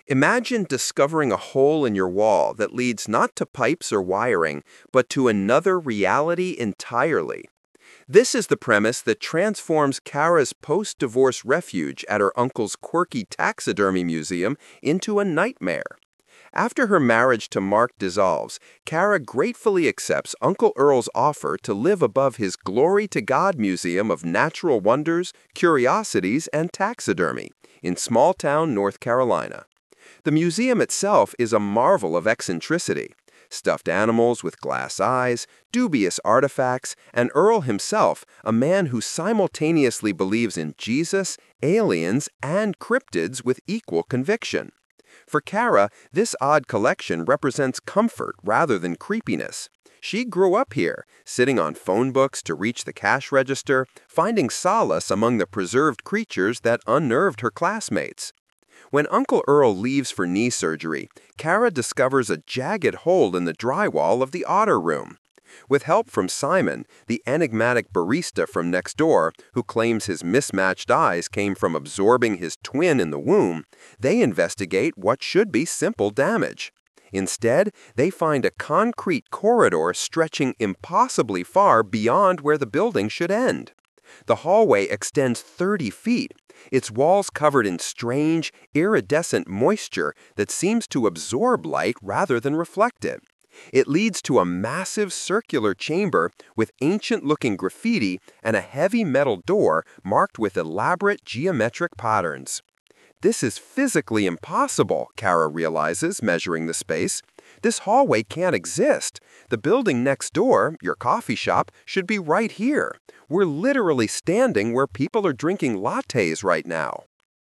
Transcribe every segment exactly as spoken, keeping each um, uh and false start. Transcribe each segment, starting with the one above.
Imagine discovering a hole in your wall that leads not to pipes or wiring, but to another reality entirely. This is the premise that transforms Kara's post-divorce refuge at her uncle's quirky taxidermy museum into a nightmare. After her marriage to Mark dissolves, Kara gratefully accepts Uncle Earl's offer to live above his Glory to God Museum of Natural Wonders, Curiosities, and Taxidermy in small-town North Carolina. The museum itself is a marvel of eccentricity. Stuffed animals with glass eyes, dubious artifacts, and Earl himself, a man who simultaneously believes in Jesus, aliens, and cryptids with equal conviction. For Kara, this odd collection represents comfort rather than creepiness. She grew up here, sitting on phone books to reach the cash register, finding solace among the preserved creatures that unnerved her classmates. When Uncle Earl leaves for knee surgery, Kara discovers a jagged hole in the drywall of the Otter Room. With help from Simon, the enigmatic barista from next door, who claims his mismatched eyes came from absorbing his twin in the womb, they investigate what should be simple damage. Instead, they find a concrete corridor stretching impossibly far beyond where the building should end. The hallway extends thirty feet, its walls covered in strange, iridescent moisture that seems to absorb light rather than reflect it. It leads to a massive circular chamber with ancient-looking graffiti and a heavy metal door marked with elaborate geometric patterns. This is physically impossible, Kara realizes, measuring the space. This hallway can't exist. The building next door, your coffee shop, should be right here. We're literally standing where people are drinking lattes right now.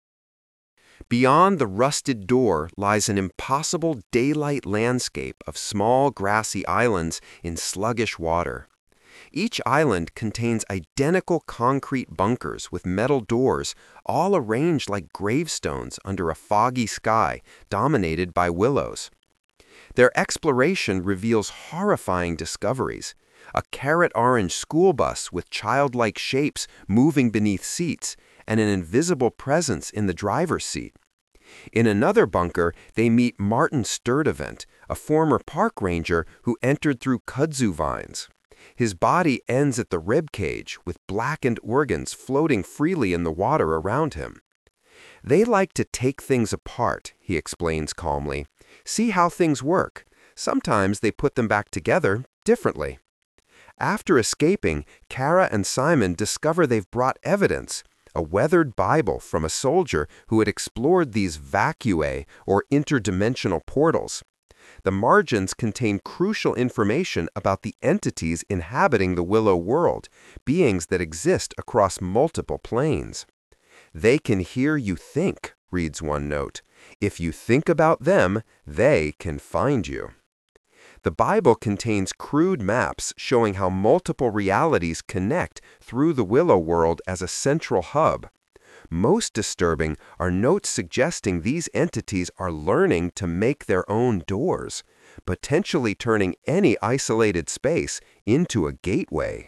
Beyond the rusted door lies an impossible daylight landscape of small grassy islands in sluggish water. Each island contains identical concrete bunkers with metal doors, all arranged like gravestones under a foggy sky dominated by willows. Their exploration reveals horrifying discoveries. A carrot-orange school bus with childlike shapes moving beneath seats, and an invisible presence in the driver's seat. In another bunker, they meet Martin Sturdivant, a former park ranger who entered through kudzu vines. His body ends at the rib cage, with blackened organs floating freely in the water around him. They like to take things apart, he explains calmly. See how things work. Sometimes they put them back together differently. After escaping, Kara and Simon discover they've brought evidence, a weathered Bible from a soldier who had explored these vacuae, or interdimensional portals. The margins contain crucial information about the entities inhabiting the Willow world, beings that exist across multiple planes. They can hear you think, reads one note. If you think about them, they can find you. The Bible contains crude maps showing how multiple realities connect through the Willow world as a central hub. Most disturbing are notes suggesting these entities are learning to make their own doors, potentially turning any isolated space into a gateway.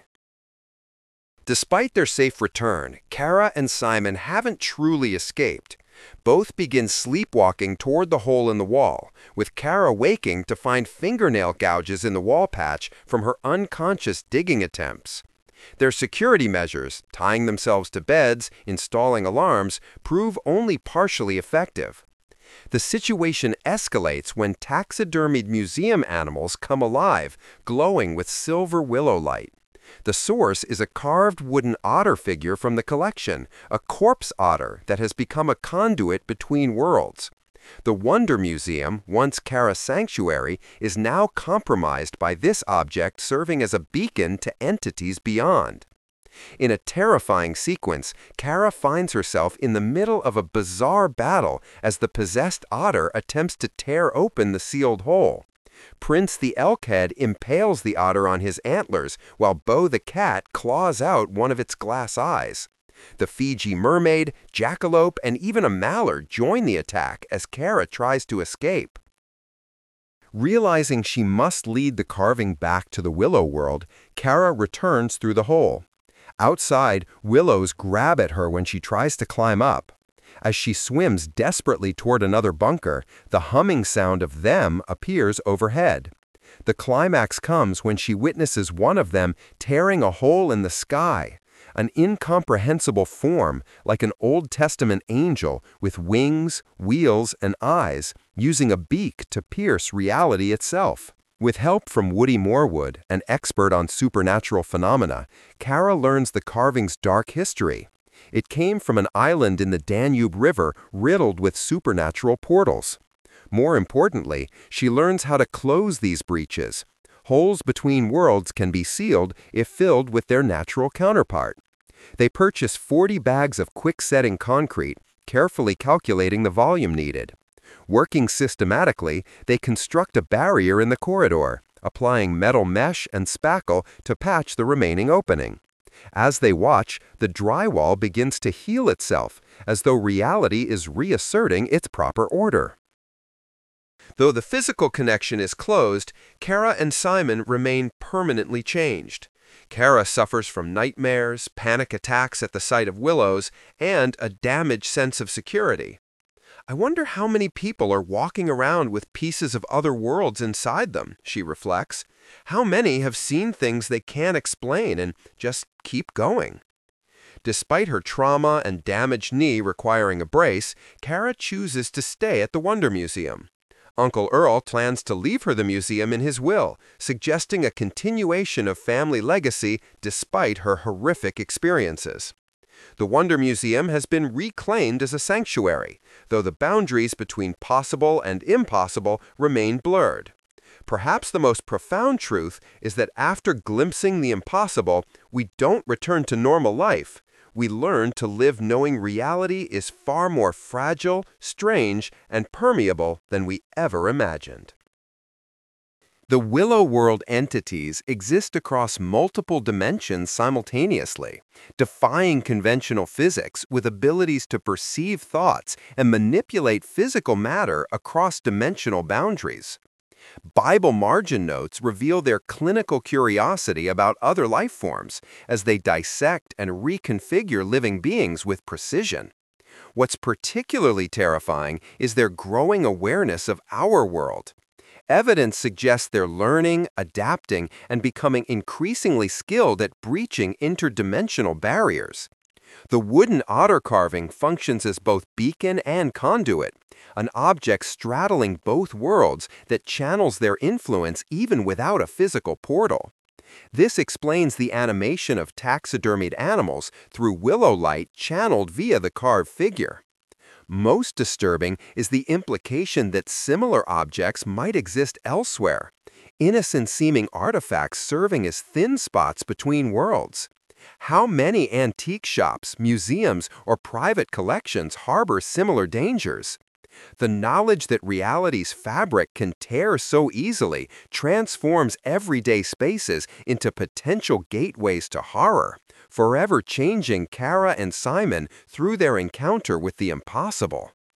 Despite their safe return, Kara and Simon haven't truly escaped. Both begin sleepwalking toward the hole in the wall, with Kara waking to find fingernail gouges in the wall patch from her unconscious digging attempts. Their security measures, tying themselves to beds, installing alarms, prove only partially effective. The situation escalates when taxidermied museum animals come alive, glowing with silver willow light. The source is a carved wooden otter figure from the collection, a corpse otter that has become a conduit between worlds. The Wonder Museum, once Kara's sanctuary, is now compromised by this object serving as a beacon to entities beyond. In a terrifying sequence, Kara finds herself in the middle of a bizarre battle as the possessed otter attempts to tear open the sealed hole. Prince the Elkhead impales the otter on his antlers, while Bo the cat claws out one of its glass eyes. The Fiji mermaid, jackalope, and even a mallard join the attack as Kara tries to escape. Realizing she must lead the carving back to the Willow world, Kara returns through the hole. Outside, willows grab at her when she tries to climb up. As she swims desperately toward another bunker, the humming sound of them appears overhead. The climax comes when she witnesses one of them tearing a hole in the sky, an incomprehensible form like an Old Testament angel with wings, wheels, and eyes, using a beak to pierce reality itself. With help from Woody Morwood, an expert on supernatural phenomena, Kara learns the carving's dark history. It came from an island in the Danube River riddled with supernatural portals. More importantly, she learns how to close these breaches. Holes between worlds can be sealed if filled with their natural counterpart. They purchase forty bags of quick-setting concrete, carefully calculating the volume needed. Working systematically, they construct a barrier in the corridor, applying metal mesh and spackle to patch the remaining opening. As they watch, the drywall begins to heal itself, as though reality is reasserting its proper order. Though the physical connection is closed, Kara and Simon remain permanently changed. Kara suffers from nightmares, panic attacks at the sight of willows, and a damaged sense of security. I wonder how many people are walking around with pieces of other worlds inside them, she reflects. How many have seen things they can't explain and just keep going? Despite her trauma and damaged knee requiring a brace, Kara chooses to stay at the Wonder Museum. Uncle Earl plans to leave her the museum in his will, suggesting a continuation of family legacy despite her horrific experiences. The Wonder Museum has been reclaimed as a sanctuary, though the boundaries between possible and impossible remain blurred. Perhaps the most profound truth is that after glimpsing the impossible, we don't return to normal life. We learn to live knowing reality is far more fragile, strange, and permeable than we ever imagined. The Willow World entities exist across multiple dimensions simultaneously, defying conventional physics with abilities to perceive thoughts and manipulate physical matter across dimensional boundaries. Bible margin notes reveal their clinical curiosity about other life forms as they dissect and reconfigure living beings with precision. What's particularly terrifying is their growing awareness of our world. Evidence suggests they're learning, adapting, and becoming increasingly skilled at breaching interdimensional barriers. The wooden otter carving functions as both beacon and conduit, an object straddling both worlds that channels their influence even without a physical portal. This explains the animation of taxidermied animals through willow light channeled via the carved figure. Most disturbing is the implication that similar objects might exist elsewhere, innocent-seeming artifacts serving as thin spots between worlds. How many antique shops, museums, or private collections harbor similar dangers? The knowledge that reality's fabric can tear so easily transforms everyday spaces into potential gateways to horror, forever changing Kara and Simon through their encounter with the impossible.